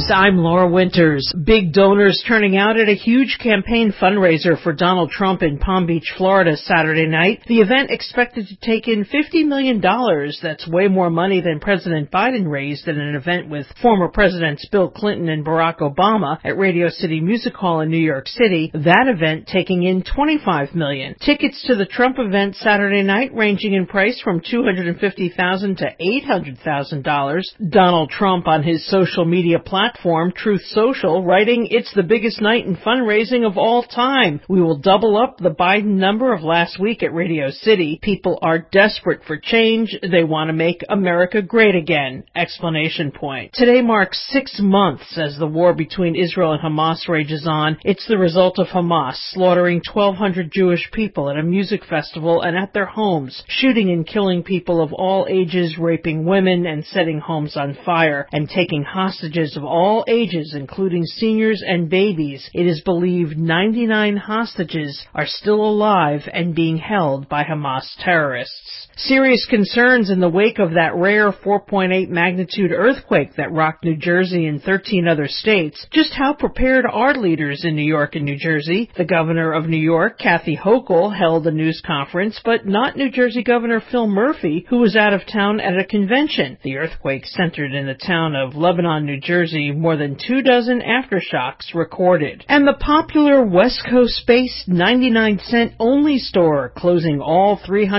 News, I'm Laura Winters. Big donors turning out at a huge campaign fundraiser for Donald Trump in Palm Beach, Florida, Saturday night. The event expected to take in $50 million. That's way more money than President Biden raised at an event with former Presidents Bill Clinton and Barack Obama at Radio City Music Hall in New York City. That event taking in $25 million. Tickets to the Trump event Saturday night ranging in price from $250,000 to $800,000. Donald Trump on his social media platform, Truth Social, writing, "It's the biggest night in fundraising of all time. We will double up the Biden number of last week at Radio City. People are desperate for change. They want to make America great again!" Exclamation point. Today marks 6 months as the war between Israel and Hamas rages on. It's the result of Hamas slaughtering 1,200 Jewish people at a music festival and at their homes, shooting and killing people of all ages, raping women and setting homes on fire, and taking hostages of all ages, including seniors and babies. It is believed 99 hostages are still alive and being held by Hamas terrorists. Serious concerns in the wake of that rare 4.8 magnitude earthquake that rocked New Jersey and 13 other states. Just how prepared are leaders in New York and New Jersey? The governor of New York, Kathy Hochul, held a news conference, but not New Jersey Governor Phil Murphy, who was out of town at a convention. The earthquake centered in the town of Lebanon, New Jersey, more than 24 aftershocks recorded. And the popular West Coast-based 99-cent only store closing all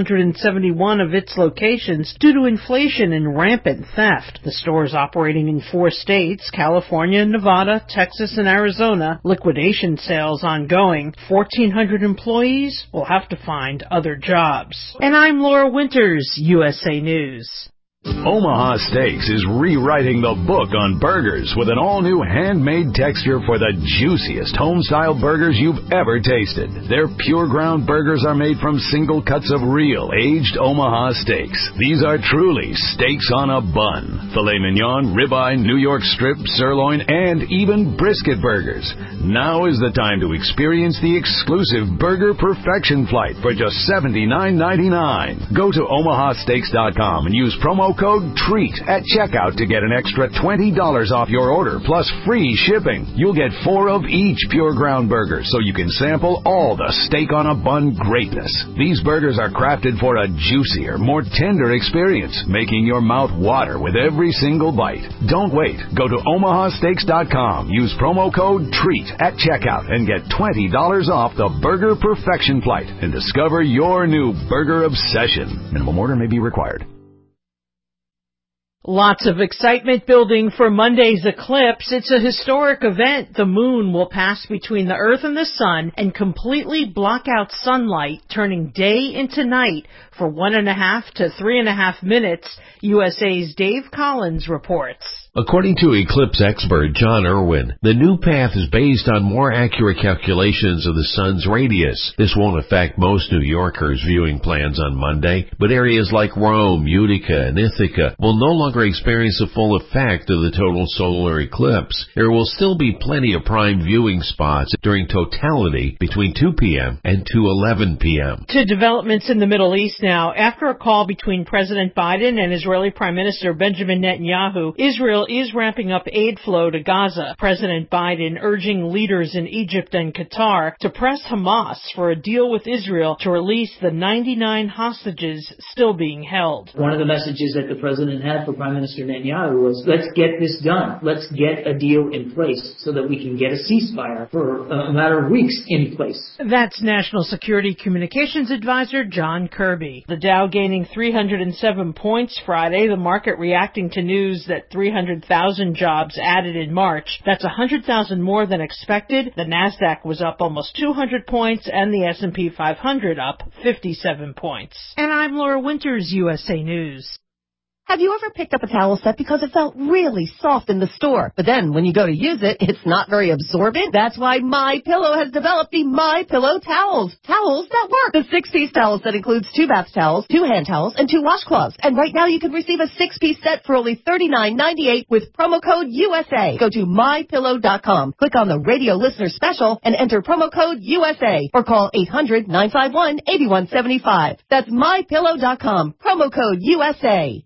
371 of its locations due to inflation and rampant theft. The store is operating in 4 states, California, Nevada, Texas, and Arizona. Liquidation sales ongoing. 1,400 employees will have to find other jobs. And I'm Laura Winters, USA News. Omaha Steaks is rewriting the book on burgers with an all-new handmade texture for the juiciest home-style burgers you've ever tasted. Their pure ground burgers are made from single cuts of real, aged Omaha steaks. These are truly steaks on a bun. Filet mignon, ribeye, New York strip, sirloin, and even brisket burgers. Now is the time to experience the exclusive Burger Perfection Flight for just $79.99. Go to omahasteaks.com and use promo code TREAT at checkout to get an extra $20 off your order plus free shipping. You'll get 4 of each pure ground burger so you can sample all the steak on a bun greatness. These burgers are crafted for a juicier, more tender experience, making your mouth water with every single bite. Don't wait. Go to omahasteaks.com. Use promo code TREAT at checkout and get $20 off the Burger Perfection Flight and discover your new burger obsession. Minimum order may be required. Lots of excitement building for Monday's eclipse. It's a historic event. The moon will pass between the Earth and the sun and completely block out sunlight, turning day into night for 1.5 to 3.5 minutes. USA's Dave Collins reports. According to eclipse expert John Irwin, the new path is based on more accurate calculations of the sun's radius. This won't affect most New Yorkers' viewing plans on Monday, but areas like Rome, Utica, and Ithaca will no longer experience the full effect of the total solar eclipse. There will still be plenty of prime viewing spots during totality between 2 p.m. and 2:11 p.m. To developments in the Middle East now. After a call between President Biden and Israeli Prime Minister Benjamin Netanyahu, Israel is ramping up aid flow to Gaza. President Biden urging leaders in Egypt and Qatar to press Hamas for a deal with Israel to release the 99 hostages still being held. One of the messages that the president had for Prime Minister Netanyahu was, let's get this done. Let's get a deal in place so that we can get a ceasefire for a matter of weeks in place. That's National Security Communications Advisor John Kirby. The Dow gaining 307 points Friday, the market reacting to news that 300,000 jobs added in March. That's 100,000 more than expected. The Nasdaq was up almost 200 points and the S&P 500 up 57 points. And I'm Laura Winters, USA News. Have you ever picked up a towel set because it felt really soft in the store, but then when you go to use it, it's not very absorbent? That's why MyPillow has developed the MyPillow towels. Towels that work. The 6-piece towel set includes 2 bath towels, 2 hand towels, and 2 washcloths. And right now you can receive a 6-piece set for only $39.98 with promo code USA. Go to MyPillow.com, click on the radio listener special, and enter promo code USA, or call 800-951-8175. That's MyPillow.com, promo code USA.